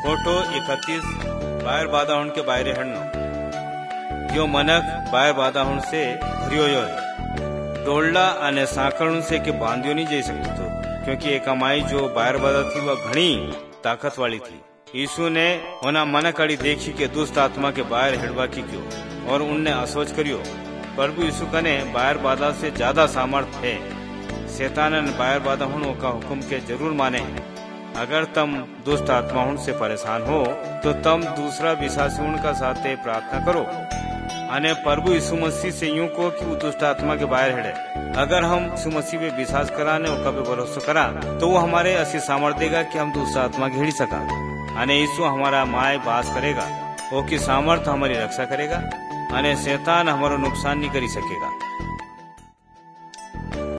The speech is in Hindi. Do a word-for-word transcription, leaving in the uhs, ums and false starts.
फोटो इकतीस बाहर बाधा होने के बाहर हड़नो यो मनक बाहर बाधा होने से भरियो यो है डोलडा अने साकड़ से के बांधियो नहीं जा सकतो तो क्योंकि एक कमाई जो बाहर बाधा थी वह घनी ताकत वाली थी। यीशु ने होना मनक अड़ी देखी के दुष्ट आत्मा के बाहर हिड़वा की क्यों और उनने असोच करियो। प्रभु यीशु कने बाहर बाधा से ज्यादा सामर्थ है। शैतान ने बाहर बाधा होने का हुक्म के जरूर माने हैं। अगर तुम दुष्ट आत्मा से परेशान हो तो तुम दूसरा विश्वासी उनका साथ प्रार्थना करो अने प्रभु यीशु मसीह से यूं को कि वो दुष्ट आत्मा के बाहर हिड़े। अगर हम यीशु मसीह पे विश्वास कराने और कभी भरोसा करा तो वो हमारे ऐसी सामर्थ देगा कि हम दुष्ट आत्मा के हिड़ी सका अने यीशु हमारा माय बास करेगा वो की सामर्थ हमारी रक्षा करेगा अने शैतान हमारो नुकसान नहीं करी सकेगा।